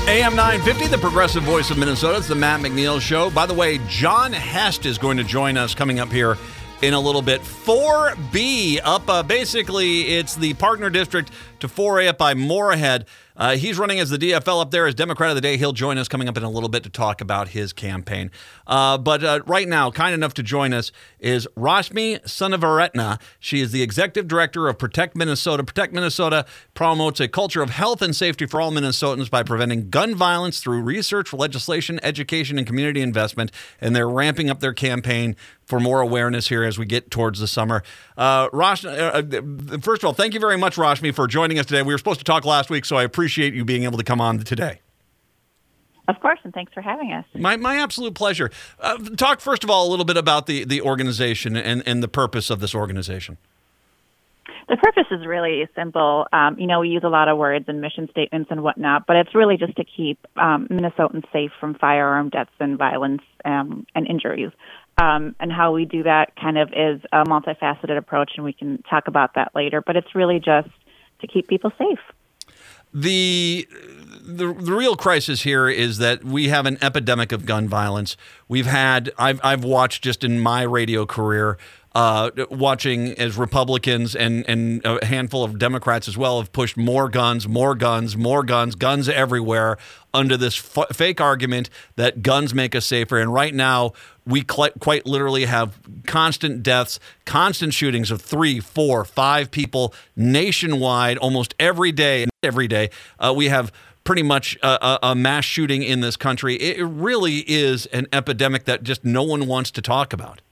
AM 950, the progressive voice of Minnesota. It's the Matt McNeil Show. By the way, John Hest is going to join us coming up here in a little bit. 4B up, basically, it's the partner district to 4A up by Moorhead. He's running as the DFL up there as Democrat of the Day. He'll join us coming up in a little bit to talk about his campaign. But right now, kind enough to join us is Rashmi Sunavaratna. She is the executive director of Protect Minnesota. Protect Minnesota promotes a culture of health and safety for all Minnesotans by preventing gun violence through research, legislation, education, and community investment. And they're ramping up their campaign for more awareness here as we get towards the summer. First of all, thank you very much, Rashmi, for joining us today. We were supposed to talk last week, so I appreciate you being able to come on today. Of course, and thanks for having us. My absolute pleasure. Talk, first of all, a little bit about the organization and the purpose of this organization. The purpose is really simple. We use a lot of words and mission statements and whatnot, but it's really just to keep Minnesotans safe from firearm deaths and violence and injuries. And how we do that kind of is a multifaceted approach, and we can talk about that later. But it's really just to keep people safe. The real crisis here is that we have an epidemic of gun violence. I've watched just in my radio career, watching as Republicans and a handful of Democrats as well have pushed more guns everywhere under this fake argument that guns make us safer. And right now, we quite literally have constant deaths, constant shootings of 3, 4, 5 people nationwide almost every day. We have pretty much a mass shooting in this country. It really is an epidemic that just no one wants to talk about.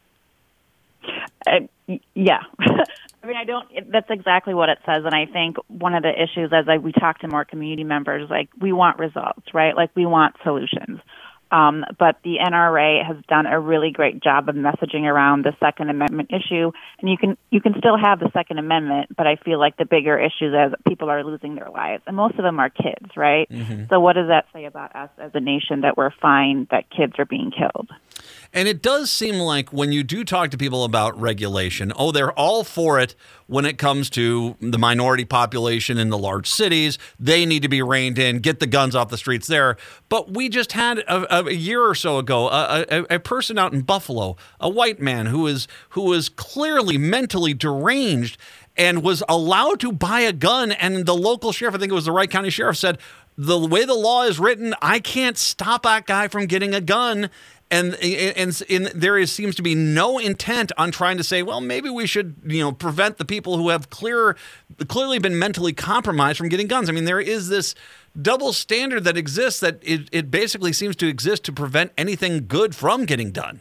Yeah. That's exactly what it says. And I think one of the issues as we talk to more community members, we want results, right? We want solutions. But the NRA has done a really great job of messaging around the Second Amendment issue. And you can still have the Second Amendment, but I feel like the bigger issue is people are losing their lives. And most of them are kids, right? Mm-hmm. So what does that say about us as a nation that we're fine that kids are being killed? And it does seem like when you do talk to people about regulation, they're all for it when it comes to the minority population in the large cities. They need to be reined in, get the guns off the streets there. But we just had a year or so ago a person out in Buffalo, a white man who was clearly mentally deranged and was allowed to buy a gun. And the local sheriff, I think it was the Wright County Sheriff, said, the way the law is written, I can't stop that guy from getting a gun. And there seems to be no intent on trying to say, well, maybe we should, prevent the people who have clearly been mentally compromised from getting guns. I mean, there is this double standard that exists that it basically seems to exist to prevent anything good from getting done.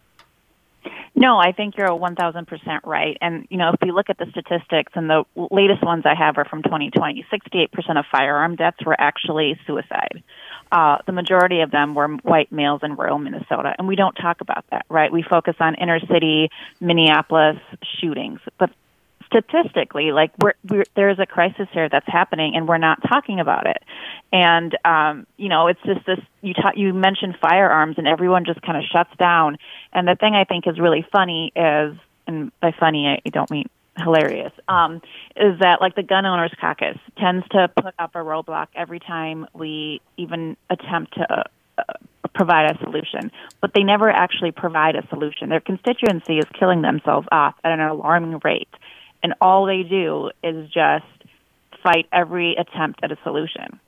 No, I think you're 1,000% right. And, if you look at the statistics, and the latest ones I have are from 2020, 68% of firearm deaths were actually suicide. The majority of them were white males in rural Minnesota, and we don't talk about that, right? We focus on inner city Minneapolis shootings, but statistically, there is a crisis here that's happening, and we're not talking about it. And it's just this. You mentioned firearms, and everyone just kind of shuts down. And the thing I think is really funny is, and by funny I don't mean hilarious, is that the Gun Owners Caucus tends to put up a roadblock every time we even attempt to provide a solution, but they never actually provide a solution. Their constituency is killing themselves off at an alarming rate, and all they do is just fight every attempt at a solution.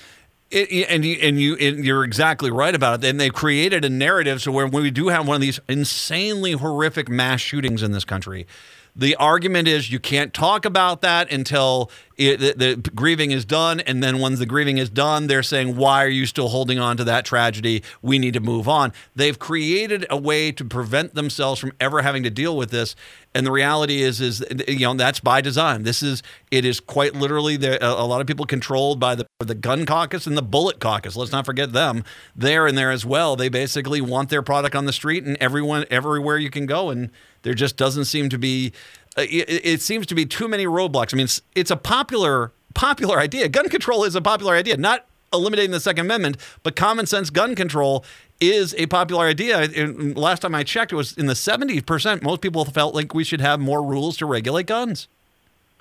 You're exactly right about it. And they've created a narrative so when we do have one of these insanely horrific mass shootings in this country, the argument is you can't talk about that until the grieving is done. And then once the grieving is done, they're saying, why are you still holding on to that tragedy? We need to move on. They've created a way to prevent themselves from ever having to deal with this. And the reality is that's by design. It is quite literally a lot of people controlled by the gun caucus and the bullet caucus. Let's not forget them. They're in there as well. They basically want their product on the street and everywhere you can go. And there just doesn't seem to be, it seems to be too many roadblocks. I mean, it's a popular idea. Gun control is a popular idea, not eliminating the Second Amendment, but common sense gun control is a popular idea. Last time I checked, it was in the 70%. Most people felt like we should have more rules to regulate guns.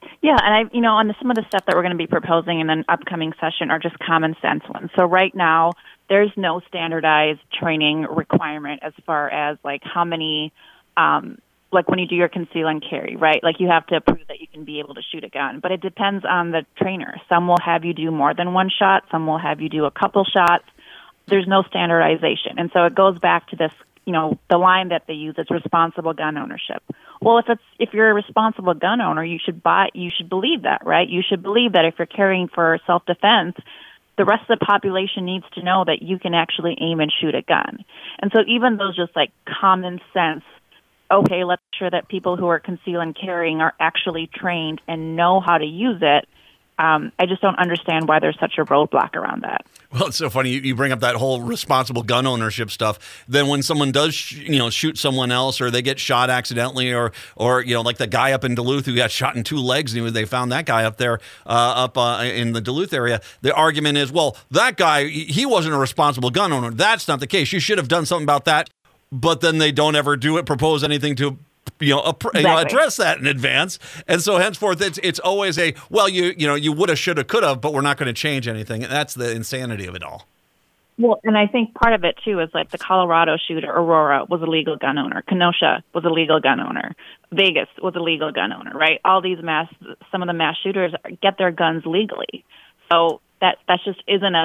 Yeah, and on some of the stuff that we're going to be proposing in an upcoming session are just common sense ones. So right now, there's no standardized training requirement as far as like how many, like when you do your conceal and carry, right? Like you have to prove that you can be able to shoot a gun, but it depends on the trainer. Some will have you do more than one shot. Some will have you do a couple shots. There's no standardization. And so it goes back to this, the line that they use is responsible gun ownership. Well, if you're a responsible gun owner, you should believe that, right? You should believe that if you're carrying for self-defense, the rest of the population needs to know that you can actually aim and shoot a gun. And so even those just like common sense, okay, let's make sure that people who are conceal and carrying are actually trained and know how to use it. I just don't understand why there's such a roadblock around that. Well, it's so funny you bring up that whole responsible gun ownership stuff. Then when someone does, shoot someone else, or they get shot accidentally, or like the guy up in Duluth who got shot in 2 legs, and they found that guy up there, in the Duluth area. The argument is, well, that guy, he wasn't a responsible gun owner. That's not the case. You should have done something about that. But then they don't ever propose anything to address that in advance. And so henceforth, it's always you would have, should have, could have, but we're not going to change anything. And that's the insanity of it all. Well, and I think part of it, too, is like the Colorado shooter, Aurora, was a legal gun owner. Kenosha was a legal gun owner. Vegas was a legal gun owner, right? All these some of the mass shooters get their guns legally. So that just isn't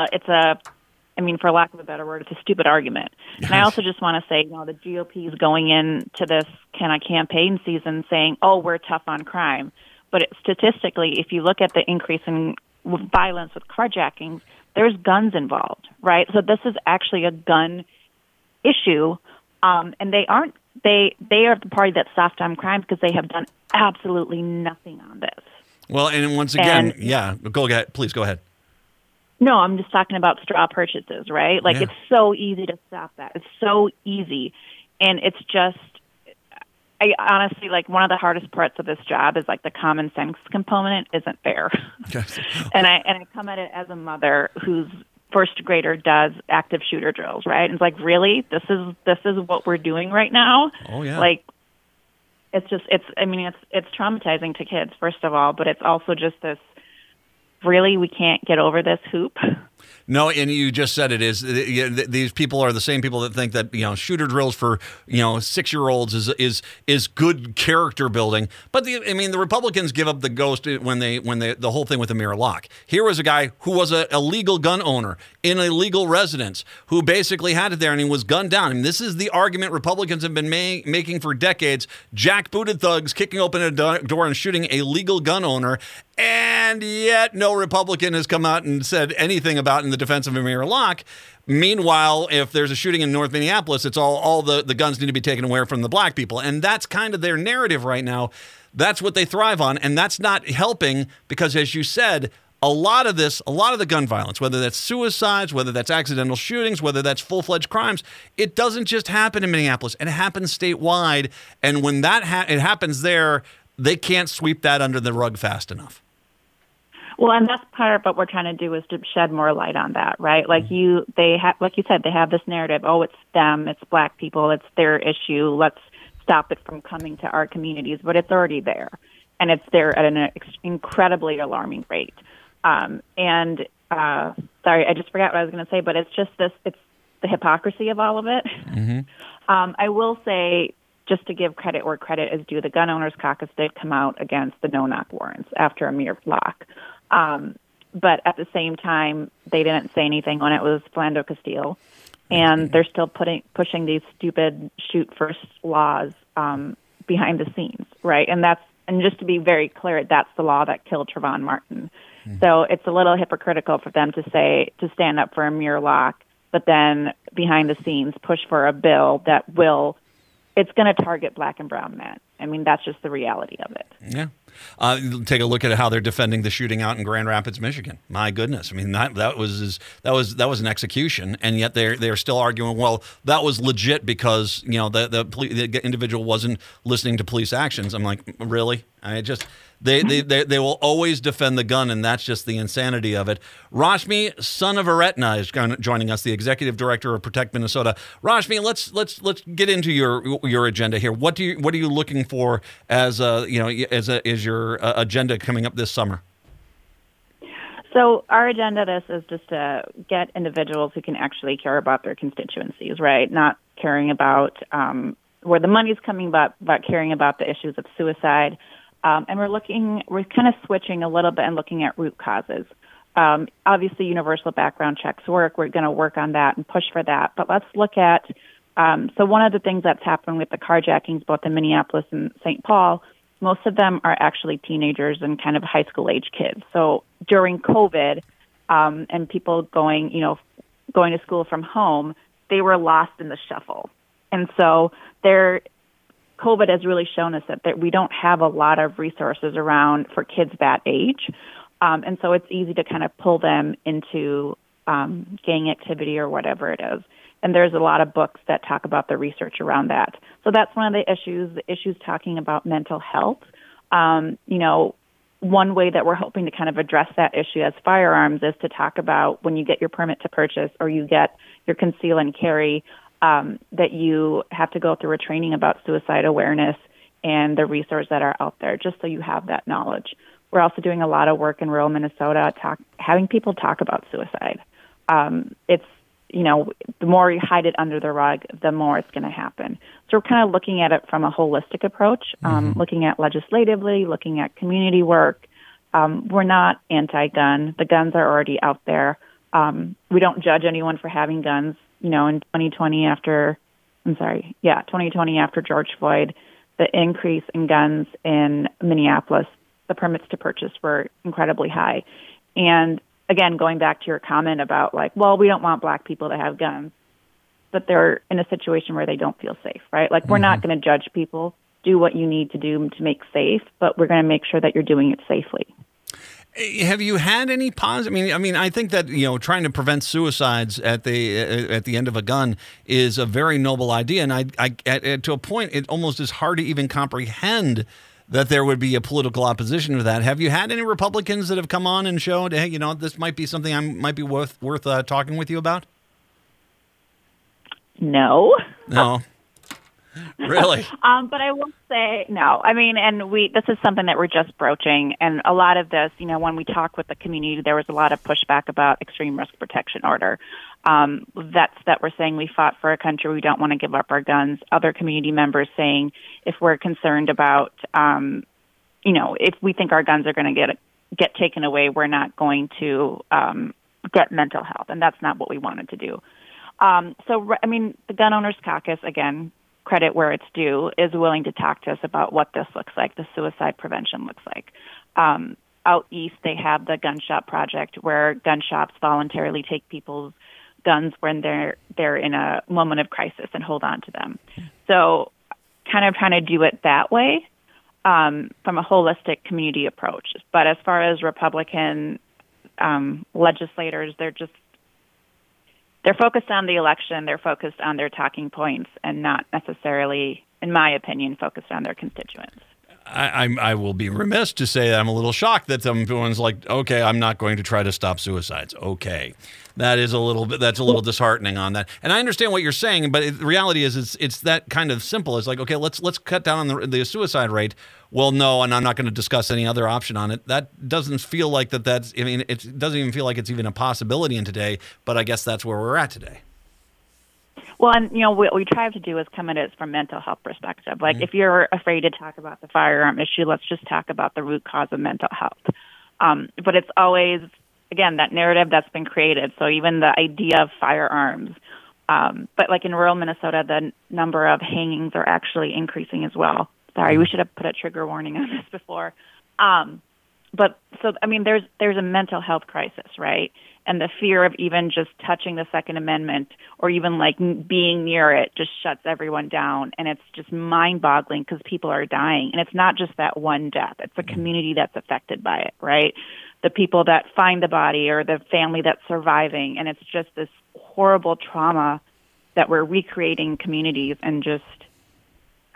for lack of a better word, it's a stupid argument. Yes. And I also just want to say, the GOP is going into this kind of campaign season saying, oh, we're tough on crime. But statistically, if you look at the increase in violence with carjackings, there's guns involved, right? So this is actually a gun issue. And they are the party that's soft on crime because they have done absolutely nothing on this. Well, and once again, go ahead. Please go ahead. No, I'm just talking about straw purchases, right? Like, It's so easy to stop that. It's so easy. And it's just, I honestly, like, one of the hardest parts of this job is, like, the common sense component isn't there. and I come at it as a mother whose first grader does active shooter drills, right? And it's like, really? This is what we're doing right now? Oh, yeah. Like, it's traumatizing to kids, first of all, but it's also just this, really, we can't get over this hoop? No, and you just said it is. These people are the same people that think that shooter drills for 6-year-olds is good character building. But the Republicans give up the ghost when the whole thing with Amir Locke. Here was a guy who was a legal gun owner in a legal residence who basically had it there and he was gunned down. And this is the argument Republicans have been making for decades. Jackbooted thugs kicking open a door and shooting a legal gun owner. And yet no Republican has come out and said anything about in the defense of Amir Locke. Meanwhile, if there's a shooting in North Minneapolis, it's all the guns need to be taken away from the black people. And that's kind of their narrative right now. That's what they thrive on. And that's not helping because, as you said, a lot of the gun violence, whether that's suicides, whether that's accidental shootings, whether that's full-fledged crimes, it doesn't just happen in Minneapolis. It happens statewide. And when it happens there, they can't sweep that under the rug fast enough. Well, and that's part of what we're trying to do is to shed more light on that, right? Like you said, they have this narrative. Oh, it's them, it's black people, it's their issue. Let's stop it from coming to our communities, but it's already there, and it's there at an incredibly alarming rate. Sorry, I just forgot what I was going to say, but it's just it's the hypocrisy of all of it. Mm-hmm. I will say, just to give credit where credit is due, the Gun Owners Caucus did come out against the no-knock warrants after Amir Locke. But at the same time, they didn't say anything when it was Philando Castile. And they're still pushing these stupid shoot first laws behind the scenes, right? And just to be very clear, that's the law that killed Trayvon Martin. Mm-hmm. So it's a little hypocritical for them to stand up for Amir Locke, but then behind the scenes push for a bill that it's going to target black and brown men. I mean, that's just the reality of it. Yeah. Take a look at how they're defending the shooting out in Grand Rapids, Michigan. My goodness. I mean, that was an execution, and yet they're still arguing, well, that was legit because, the individual wasn't listening to police actions. I'm like, really? They will always defend the gun, and that's just the insanity of it. Rashmi Sanavaretna is joining us, the executive director of Protect Minnesota. Rashmi, let's get into your agenda here. What are you looking for as your agenda coming up this summer? So our agenda this is just to get individuals who can actually care about their constituencies, right? Not caring about where the money's coming, but caring about the issues of suicide. And we're kind of switching a little bit and looking at root causes. Obviously, universal background checks work. We're going to work on that and push for that. But let's look at, so one of the things that's happened with the carjackings, both in Minneapolis and St. Paul, most of them are actually teenagers and kind of high school age kids. So during COVID, and people going to school from home, they were lost in the shuffle. And so COVID has really shown us that we don't have a lot of resources around for kids that age. And so it's easy to kind of pull them into gang activity or whatever it is. And there's a lot of books that talk about the research around that. So that's one of the issues talking about mental health. One way that we're hoping to kind of address that issue as firearms is to talk about when you get your permit to purchase or you get your conceal and carry, that you have to go through a training about suicide awareness and the resources that are out there, just so you have that knowledge. We're also doing a lot of work in rural Minnesota, having people talk about suicide. The more you hide it under the rug, the more it's going to happen. So we're kind of looking at it from a holistic approach, looking at legislatively, looking at community work. We're not anti-gun. The guns are already out there. We don't judge anyone for having guns. In 2020 after George Floyd, the increase in guns in Minneapolis, the permits to purchase were incredibly high. And again, going back to your comment about we don't want black people to have guns, but they're in a situation where they don't feel safe, right? We're not going to judge people. Do what you need to do to make safe, but we're going to make sure that you're doing it safely. Have you had any positive? I mean, I think that trying to prevent suicides at the end of a gun is a very noble idea, and to a point, it almost is hard to even comprehend that there would be a political opposition to that. Have you had any Republicans that have come on and showed, hey, this might be something might be worth talking with you about? No. No. Really? But I will say no. I mean, and this is something that we're just broaching, and a lot of this, when we talk with the community, there was a lot of pushback about extreme risk protection order. Vets that were saying we fought for a country, we don't want to give up our guns. Other community members saying if we're concerned about, if we think our guns are going to get taken away, we're not going to get mental health, and that's not what we wanted to do. The Gun Owners Caucus, again, credit where it's due, is willing to talk to us about what this looks like, the suicide prevention looks like. Out east, they have the Gun Shop Project, where gun shops voluntarily take people's guns when they're in a moment of crisis and hold on to them. So kind of trying to do it that way from a holistic community approach. But as far as Republican legislators, they're focused on the election. They're focused on their talking points and not necessarily, in my opinion, focused on their constituents. I will be remiss to say that I'm a little shocked that someone's like, okay, I'm not going to try to stop suicides. Okay. That's a little disheartening on that. And I understand what you're saying, but the reality is it's that kind of simple. It's like, okay, let's cut down on the suicide rate. Well, no, and I'm not going to discuss any other option on it. That doesn't feel like it doesn't even feel like it's even a possibility in today, but I guess that's where we're at today. Well, and what we try to do is come at it from mental health perspective. If you're afraid to talk about the firearm issue, let's just talk about the root cause of mental health. But it's always, again, that narrative that's been created. So even the idea of firearms. But in rural Minnesota, the number of hangings are actually increasing as well. Sorry, we should have put a trigger warning on this before. There's a mental health crisis, right? And the fear of even just touching the Second Amendment or even being near it just shuts everyone down. And it's just mind-boggling because people are dying. And it's not just that one death. It's a community that's affected by it, right? The people that find the body or the family that's surviving. And it's just this horrible trauma that we're recreating communities and just,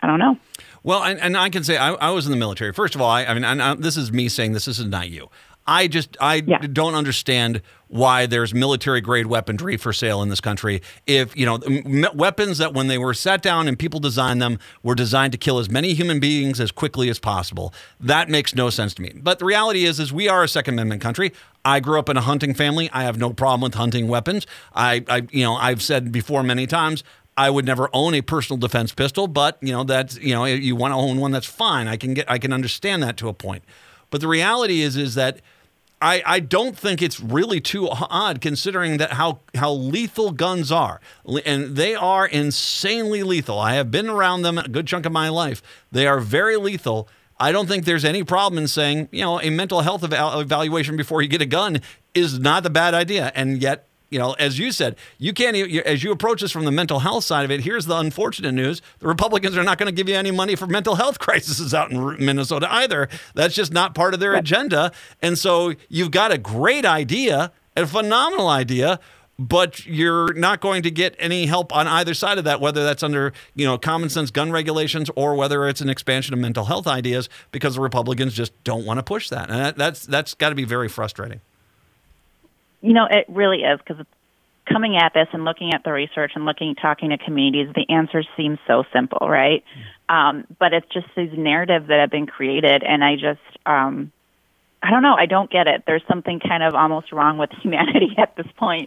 I don't know. Well, and I can say I was in the military. First of all, I mean, this is me saying this is not you. I don't understand why there's military-grade weaponry for sale in this country. If, weapons that when they were sat down and people designed them were designed to kill as many human beings as quickly as possible. That makes no sense to me. But the reality is we are a Second Amendment country. I grew up in a hunting family. I have no problem with hunting weapons. I've said before many times, I would never own a personal defense pistol, but that's you want to own one, that's fine. I can understand that to a point. But the reality is that I don't think it's really too odd considering that how lethal guns are. And they are insanely lethal. I have been around them a good chunk of my life. They are very lethal. I don't think there's any problem in saying, a mental health evaluation before you get a gun is not a bad idea. And yet, as you said, you can't, as you approach this from the mental health side of it, here's the unfortunate news. The Republicans are not going to give you any money for mental health crises out in Minnesota either. That's just not part of their agenda. And so you've got a great idea, a phenomenal idea, but you're not going to get any help on either side of that, whether that's under, common sense gun regulations or whether it's an expansion of mental health ideas, because the Republicans just don't want to push that. And that's got to be very frustrating. It really is, because coming at this and looking at the research and talking to communities, the answers seem so simple, right? But it's just these narratives that have been created, and I just, I don't know, I don't get it. There's something kind of almost wrong with humanity at this point.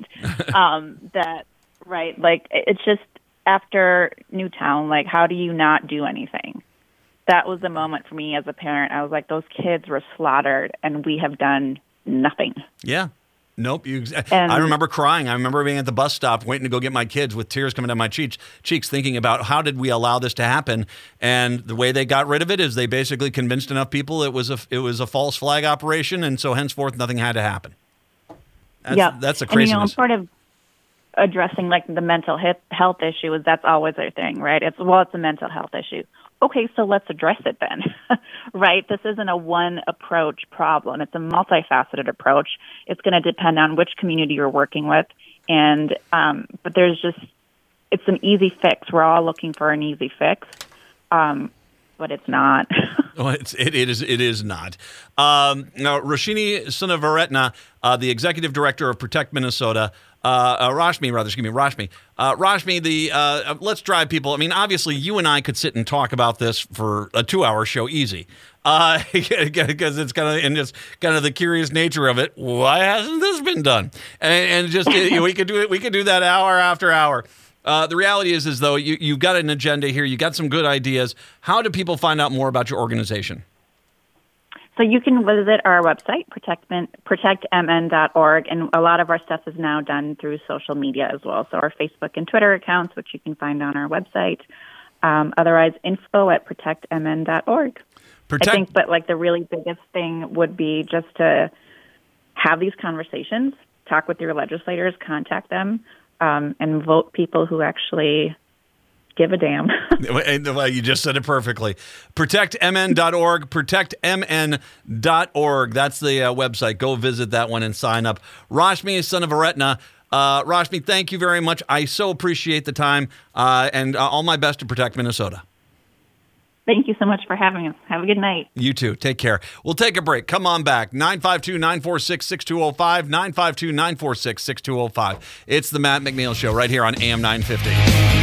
It's just after Newtown, how do you not do anything? That was the moment for me as a parent. I was like, those kids were slaughtered, and we have done nothing. Yeah. Nope. I remember crying. I remember being at the bus stop waiting to go get my kids with tears coming down my cheeks, thinking about how did we allow this to happen? And the way they got rid of it is they basically convinced enough people it was a false flag operation, and so henceforth nothing had to happen. That's a craziness. And, I'm sort of addressing the mental health issue. That's always our thing, right? It's a mental health issue. Okay, so let's address it then, right? This isn't a one approach problem. It's a multifaceted approach. It's going to depend on which community you're working with. And, but it's an easy fix. We're all looking for an easy fix. But it's not. Well, it is not. Now, Roshini Sunavaratna, the executive director of Protect Minnesota, Rashmi, let's drive people. I mean, obviously, you and I could sit and talk about this for a 2-hour show easy, because it's kind of the curious nature of it. Why hasn't this been done? And just we could do it. We could do that hour after hour. The reality is though you've got an agenda here. You got some good ideas. How do people find out more about your organization? So you can visit our website, protectmn.org, and a lot of our stuff is now done through social media as well. So our Facebook and Twitter accounts, which you can find on our website. Otherwise, info@protectmn.org. I think, but the really biggest thing would be just to have these conversations, talk with your legislators, contact them, and vote people who actually give a damn. Well, you just said it perfectly. ProtectMN.org, ProtectMN.org. That's the website. Go visit that one and sign up. Rashmi Sunavaratna. Rashmi, thank you very much. I so appreciate the time, and all my best to protect Minnesota. Thank you so much for having us. Have a good night. You too. Take care. We'll take a break. Come on back. 952-946-6205, 952-946-6205. It's the Matt McNeil Show right here on AM 950.